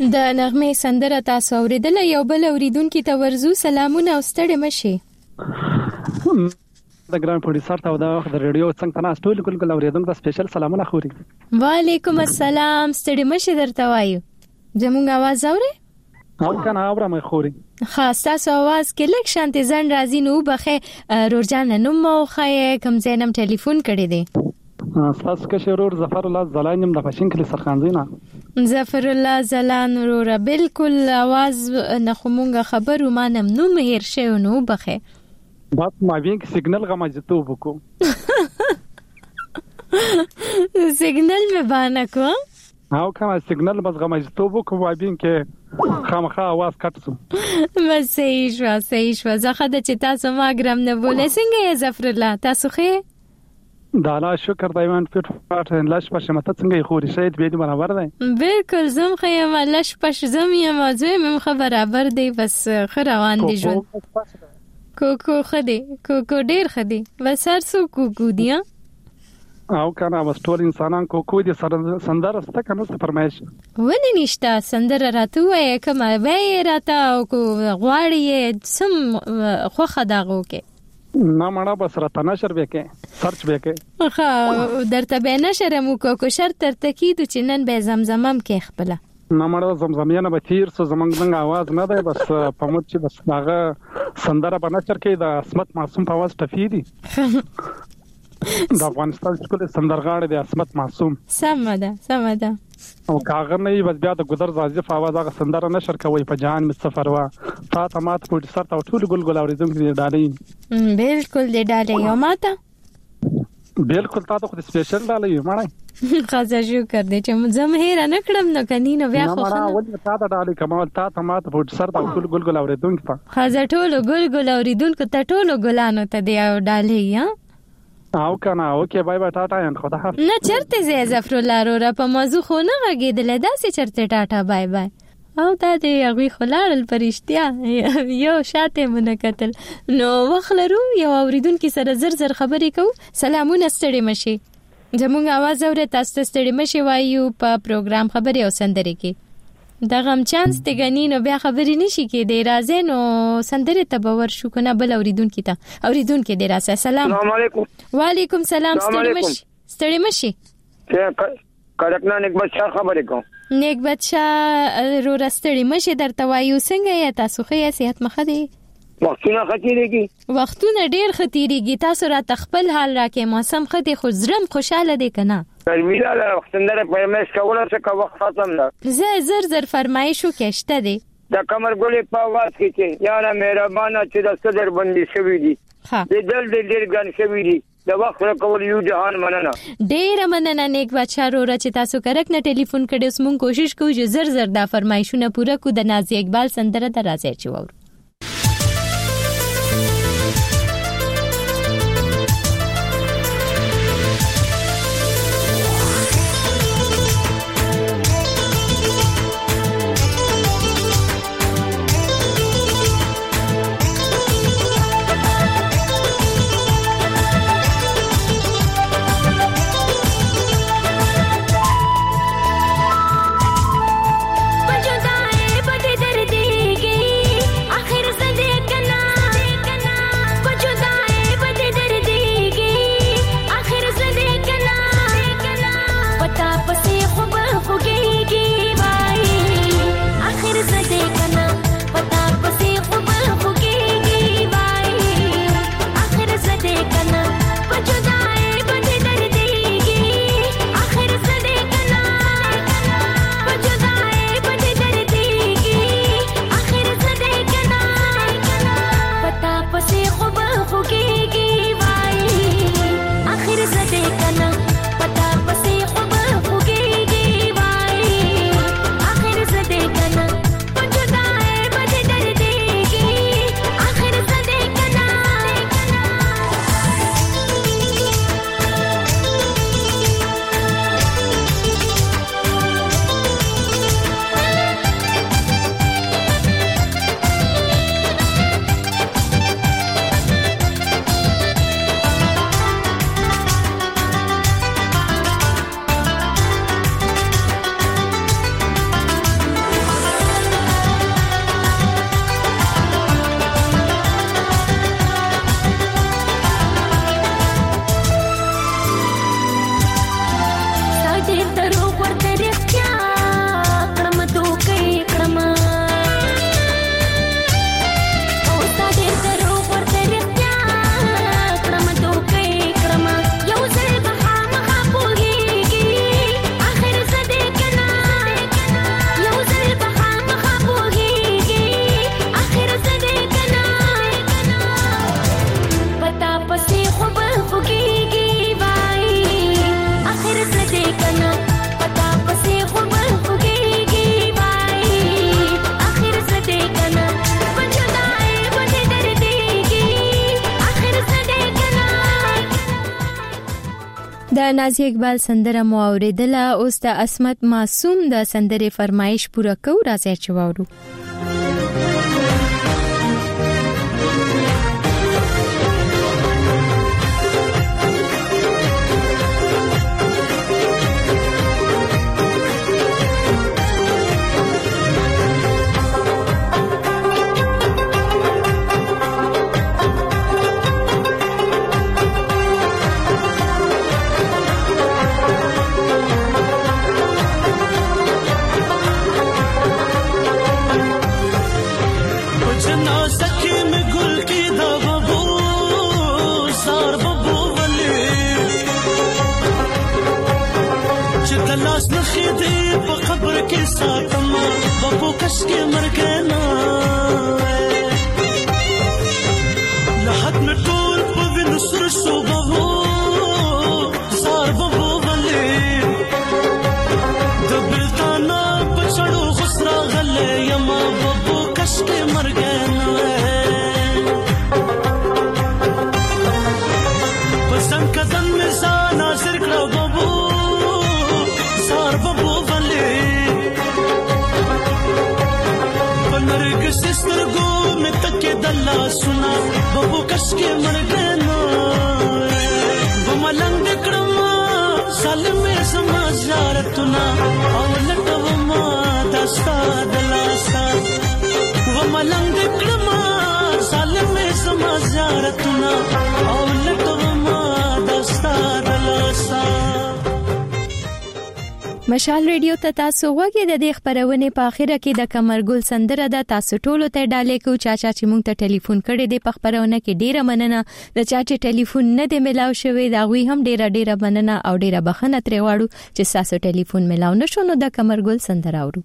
د نغمه سندره تاسو اوریدل. یو بل اوریدونکو ته ورزو سلامونه او ستړي مشي. د ګرام پروډوسر ته او د ریډیو څنګه تاسو ټول ګل اوریدونکو ته سپیشل سلامونه خوري. وعلیکم السلام. ستړي مشي درته وایو. زموږ आवाज اوري؟ او کنه اورم خوري. خاص تاسو आवाज کې لک شانتي زن راځي نو بخې روزان نوم مو خې کم زینم ټلیفون کړی دی. تاسو کې شرور ظفر الله زلانم د پښین کلی سرخانزینا. ظفر الله زلان ورو بالکل आवाज نه خمونګه خبرو مانم نو مهر شو نو بخې. بس ما وین کې سیګنل غمجتو بکو. سیګنل مې باندې کو. او کنه سیګنل بس غمجتو بکو ما وین کې خامخا आवाज کټ سو. بس صحیح شو صحیح شو. زخه د چې تاسو ما ګرام نه بوله څنګه ظفر الله تاسو خې؟ دالا شکر دایمن فټ فټ لاش پښه مته څنګه خوري شاید به دې برابر دی. بالکل زم خې ما لاش پښه زم یم موضوع مم خبر برابر دی بس خروان دي ژوند. کوکو خدي کوکو ډیر خدي بس هر څو کوکو دی. او کنه بس ټول انسانان کوکو دي سندره ست کنه ست فرمایش. ولې نشته سندره راته وای کومه وای راته او غواړي سم خو خداغو کې. نه مړه بس راته نشر وکې سرچ وکې. ها درته به نشر مو کوکو شرط تر تکید چې نن به زمزمم کې خپل. نه مړه زمزمیا نه به تیر سو زمنګ څنګه आवाज نه دی بس پموت چې بس هغه سندره په نشر کې د اسمت معصوم په आवाज ټفی دي. د افغانستان ټول سندرغاړي د اسمت معصوم. سم ده سم ده. او کاغه نه بس بیا د ګذر زازف आवाज هغه سندره نشر کوي په جهان مصطفی وا فاطمه مات پروډوسر ته ټول ګل ګل اوریدونکو دی ډالې. بالکل دی ډالې یو ماته. بالکل تاسو خو سپیشل ډالې مړای. خاصه شکر دې چې زم هیر نه کړم نو کني نو بیا خو خنه. نه ولې تاسو ډالې کمال تاسو مات پروډوسر ته ټول ګل ګل اوریدونکو ته. خاصه ټول ګل ګل اوریدونکو ته ټول ګلانو ته دی ډالې یا. او کنه اوکې بای بای ټاټا ان خدا حافظ. نه چرته زه ظفر الله رو په موضوع خو نه غږیدل داسې چرته ټاټا بای بای. او دا دې هغه خلال پرشتیا یو شاته منکتل نو وخلرو یو اوریدونکو سره زر زر خبرې کو. سلامونه ستړي مشي. زموږ आवाज اوري تاسو ستړي مشي وایو په پروګرام خبرې او سندري کې. دا غم چانس ته غنی نو بیا خبرې نشي کې دی راځي نو سندره ته باور شو کنه بل اوریدونکو ته اوریدونکو دی راځه. سلام علیکم. وعلیکم سلام. ستړي مشي ستړي مشي. کړکنا نیک بچا خبرې کوم. نیک بچا رو راستړي مشي درته وایو څنګه یا تاسو خې صحت مخه دی؟ وختونه خطیریږي. وختونه ډیر خطیریږي. تاسو را تخپل حال راکې موسم خدي خو زرم خوشاله دی کنه. ترمیلا وختندره پرمش کوله څه وخت ختم ده. زه زر زر فرمایشو کېشته دی. د کمر ګولې په واس کې چې یاره مهربانه چې د صدر باندې شوی دی. ها د دل د ډیر ګان شوی دی. د وخت کول یو جهان مننه. ډیر مننه نیک بچا رو چې تاسو کرک نه ټلیفون کړو. اوس مونږ کوشش کوو چې زر زر دا فرمایشونه پوره کو. د نازي اقبال سندره درازه چوو. बजदाए बद दर्दी की د نازیه اقبال سندره مو اوریدله. اوس د عصمت معصوم د سندرې فرمایش پوره کو راځي چې واورو. مشال ریډیو ته تاسو وګورئ. د دې خبرونه په اخیره کې د کمرګل سندره د تاسو ټولو ته ډالې کو چاچا چې مونږ ته ټلیفون کړي د په خبرونه کې ډیره مننه. د چاچا ټلیفون نه دی ملاو شوی دا غوي هم ډیره ډیره مننه او ډیره بخښنه ترې واړو چې تاسو ټلیفون ملاو نشو. نو د کمرګل سندره اورو.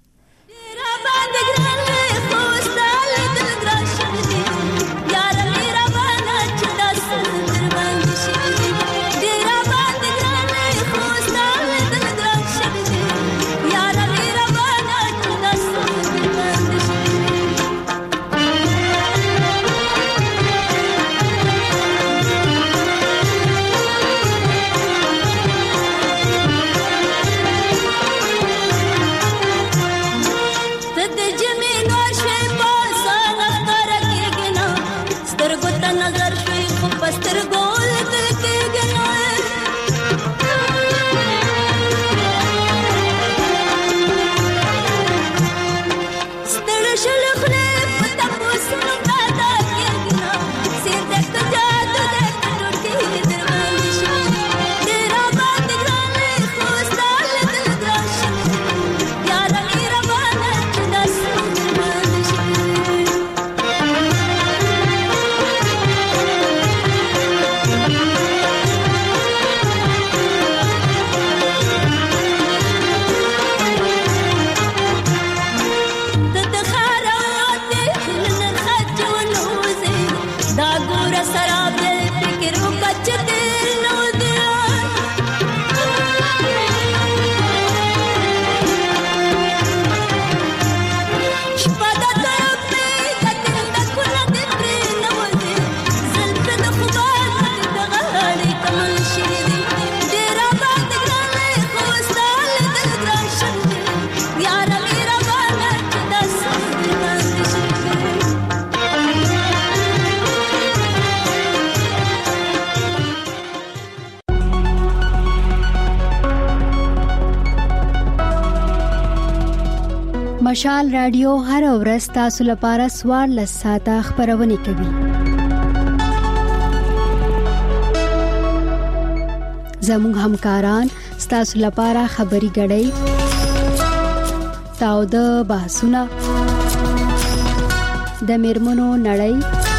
مشال رادیو هر ورځ تاسو لپاره سوار لساته خبرونه کوي. زموږ همکاران تاسو لپاره خبري غړي تاو د بحثونه د میرمنو نړۍ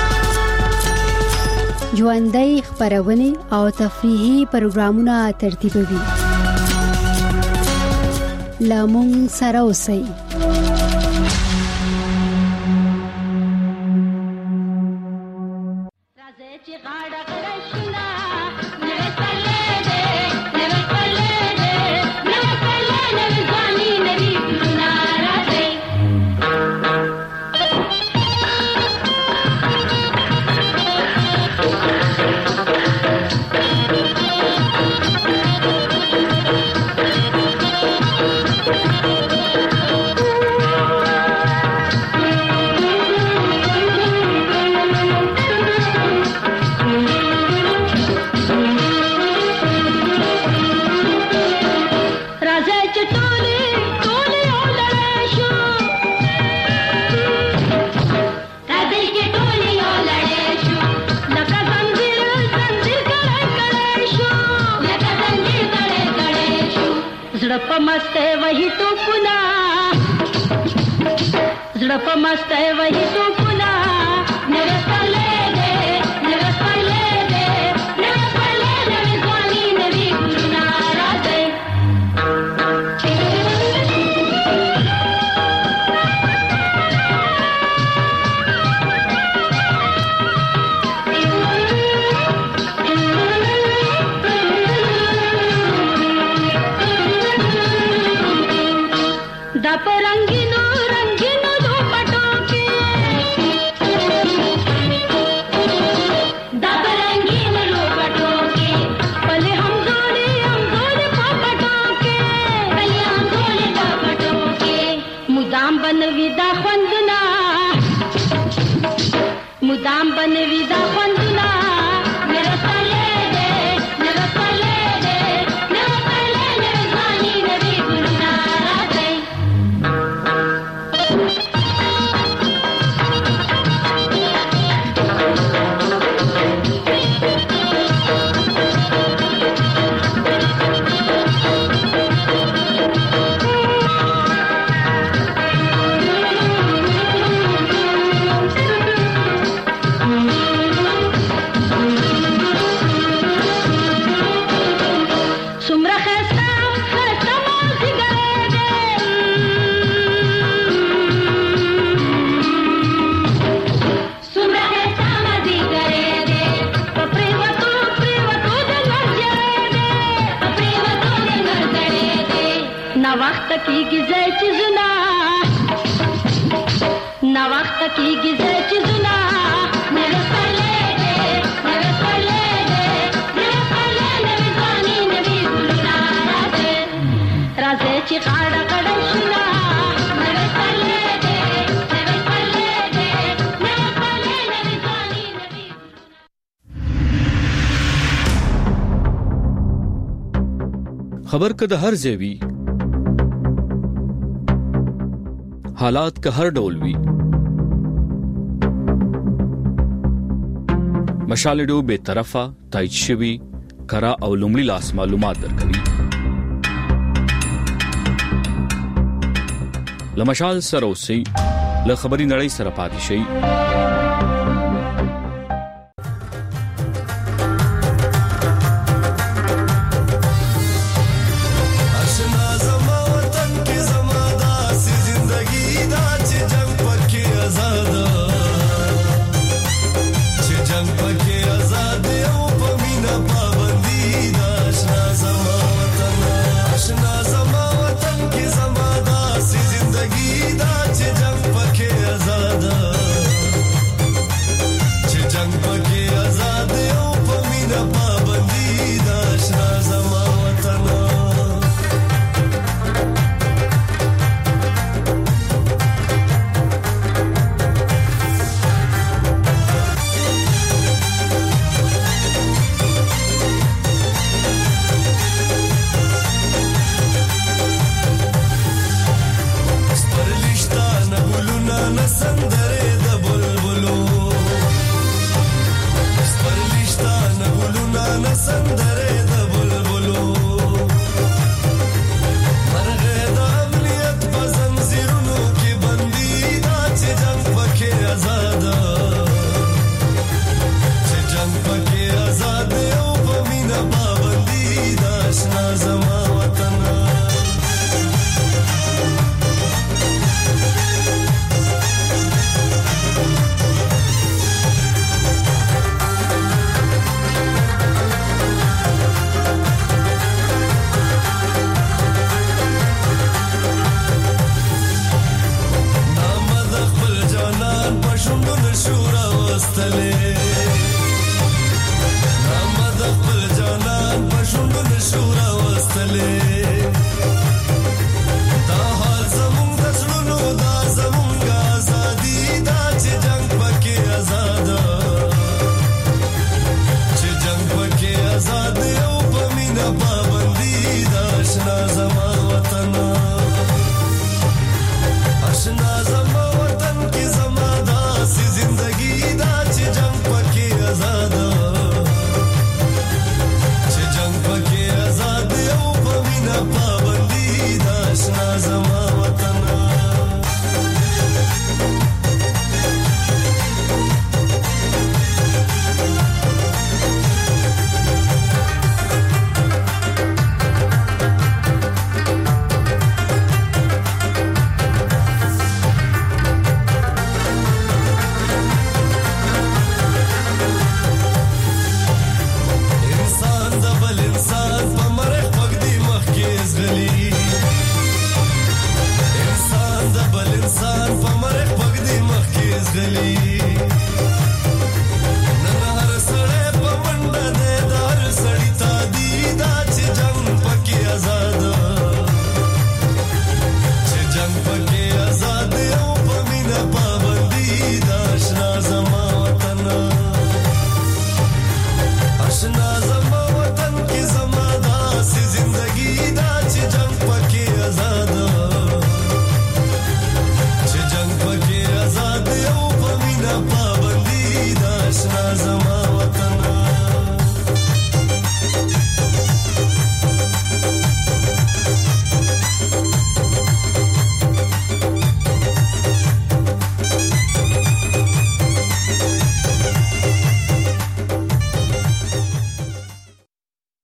ژوندۍ خبرونه او تفریحي پروګرامونه ترتیبوي. لامون سره اوسئ. په مسته وਹੀ تو پنا زړه په مسته وਹੀ تو پنا نوې پلې دې نوې پلې دې نوې پلې نوې ځواني نوې ګلونه راځي مدام بنوي دا خوندنا میرا پلے دے میرا پلے دے میرا پلے دے ځواني نوي ګلونه راځي کیږي زای چې زنا نا وخت کیږي زای چې زنا مې پلې دې مې پلې دې مې پلې دې ځواني نوي ګلونه راځي راځي چې خاړه کړه شنا مې پلې دې مې پلې دې مې پلې دې ځواني نوي خبر کده هر ځای حالات که هر ډول وي مشالډو به طرفه تایید شوی کرا او لومړی لاس معلومات درکوي لمشال سره اوسئ له خبري نړۍ سره پاتې شئ Sandra